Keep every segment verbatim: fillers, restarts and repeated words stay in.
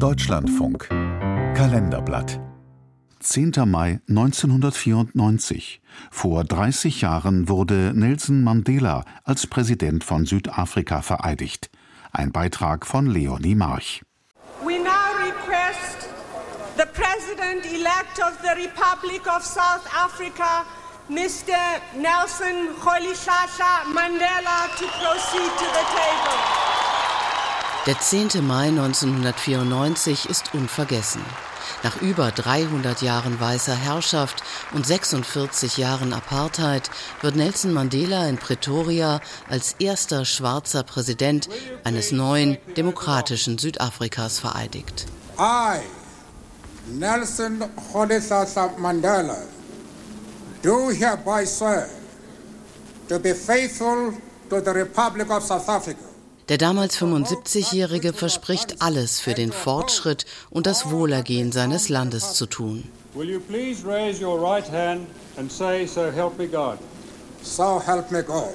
Deutschlandfunk Kalenderblatt zehnter Mai neunzehnhundertvierundneunzig. Vor dreißig Jahren wurde Nelson Mandela als Präsident von Südafrika vereidigt. Ein Beitrag von Leonie March. We now request the President-elect of the Republic of South Africa, Mister Nelson Rolihlahla Mandela, to proceed to the table. Der zehnte Mai neunzehnhundertvierundneunzig ist unvergessen. Nach über dreihundert Jahren weißer Herrschaft und sechsundvierzig Jahren Apartheid wird Nelson Mandela in Pretoria als erster schwarzer Präsident eines neuen, demokratischen Südafrikas vereidigt. I, Nelson Rolihlahla Mandela, do hereby swear to be faithful to the Republic of South Africa. Der damals fünfundsiebzigjährige verspricht, alles für den Fortschritt und das Wohlergehen seines Landes zu tun. Will you please raise your right hand and say, so help me God? So help me God.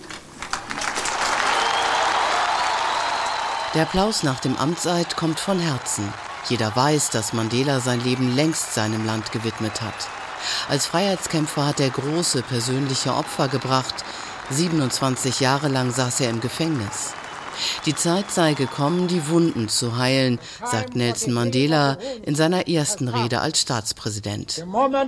Der Applaus nach dem Amtseid kommt von Herzen. Jeder weiß, dass Mandela sein Leben längst seinem Land gewidmet hat. Als Freiheitskämpfer hat er große persönliche Opfer gebracht. siebenundzwanzig Jahre lang saß er im Gefängnis. Die Zeit sei gekommen, die Wunden zu heilen, sagt Nelson Mandela in seiner ersten Rede als Staatspräsident.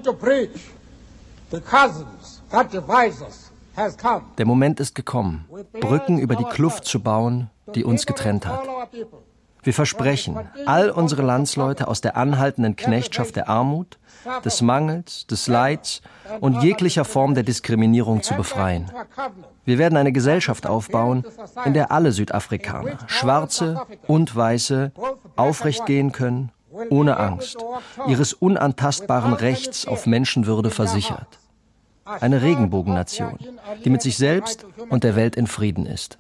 Der Moment ist gekommen, Brücken über die Kluft zu bauen, die uns getrennt hat. Wir versprechen, all unsere Landsleute aus der anhaltenden Knechtschaft der Armut, des Mangels, des Leids und jeglicher Form der Diskriminierung zu befreien. Wir werden eine Gesellschaft aufbauen, in der alle Südafrikaner, Schwarze und Weiße, aufrecht gehen können, ohne Angst, ihres unantastbaren Rechts auf Menschenwürde versichert. Eine Regenbogennation, die mit sich selbst und der Welt in Frieden ist.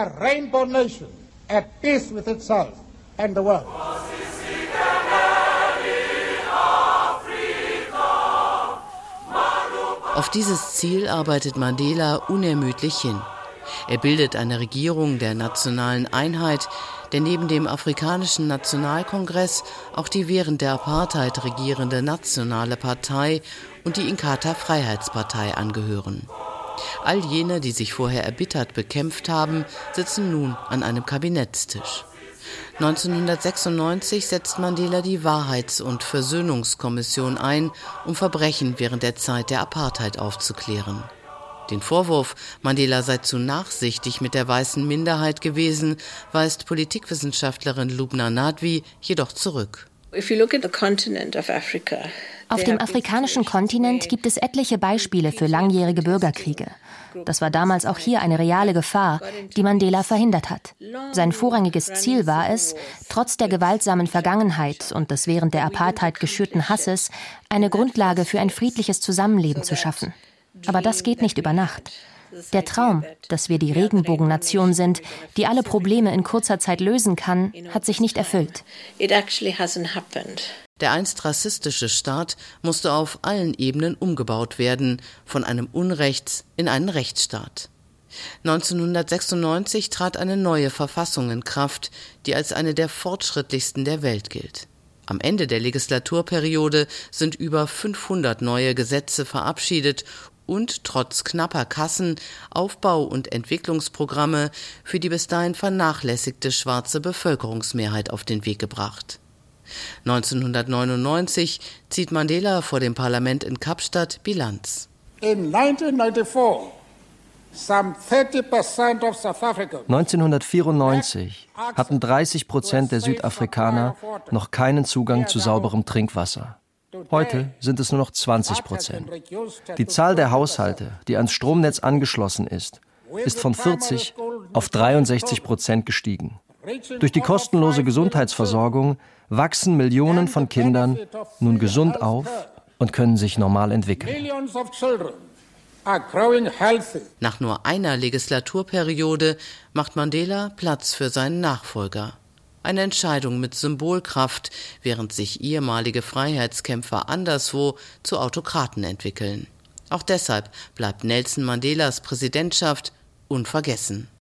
Auf dieses Ziel arbeitet Mandela unermüdlich hin. Er bildet eine Regierung der nationalen Einheit, der neben dem Afrikanischen Nationalkongress auch die während der Apartheid regierende Nationale Partei und die Inkatha-Freiheitspartei angehören. All jene, die sich vorher erbittert bekämpft haben, sitzen nun an einem Kabinettstisch. neunzehnhundertsechsundneunzig setzt Mandela die Wahrheits- und Versöhnungskommission ein, um Verbrechen während der Zeit der Apartheid aufzuklären. Den Vorwurf, Mandela sei zu nachsichtig mit der weißen Minderheit gewesen, weist Politikwissenschaftlerin Lubna Nadvi jedoch zurück. Auf dem afrikanischen Kontinent gibt es etliche Beispiele für langjährige Bürgerkriege. Das war damals auch hier eine reale Gefahr, die Mandela verhindert hat. Sein vorrangiges Ziel war es, trotz der gewaltsamen Vergangenheit und des während der Apartheid geschürten Hasses, eine Grundlage für ein friedliches Zusammenleben zu schaffen. Aber das geht nicht über Nacht. Der Traum, dass wir die Regenbogennation sind, die alle Probleme in kurzer Zeit lösen kann, hat sich nicht erfüllt. Der einst rassistische Staat musste auf allen Ebenen umgebaut werden, von einem Unrechts- in einen Rechtsstaat. neunzehnhundertsechsundneunzig trat eine neue Verfassung in Kraft, die als eine der fortschrittlichsten der Welt gilt. Am Ende der Legislaturperiode sind über fünfhundert neue Gesetze verabschiedet und trotz knapper Kassen Aufbau- und Entwicklungsprogramme für die bis dahin vernachlässigte schwarze Bevölkerungsmehrheit auf den Weg gebracht. neunzehnhundertneunundneunzig zieht Mandela vor dem Parlament in Kapstadt Bilanz. In neunzehnhundertneunundvierundneunzig, some thirty percent of South Africa neunzehnhundertvierundneunzig hatten dreißig Prozent der Südafrikaner noch keinen Zugang zu sauberem Trinkwasser. Heute sind es nur noch zwanzig Prozent. Die Zahl der Haushalte, die ans Stromnetz angeschlossen ist, ist von vierzig auf dreiundsechzig Prozent gestiegen. Durch die kostenlose Gesundheitsversorgung wachsen Millionen von Kindern nun gesund auf und können sich normal entwickeln. Nach nur einer Legislaturperiode macht Mandela Platz für seinen Nachfolger. Eine Entscheidung mit Symbolkraft, während sich ehemalige Freiheitskämpfer anderswo zu Autokraten entwickeln. Auch deshalb bleibt Nelson Mandelas Präsidentschaft unvergessen.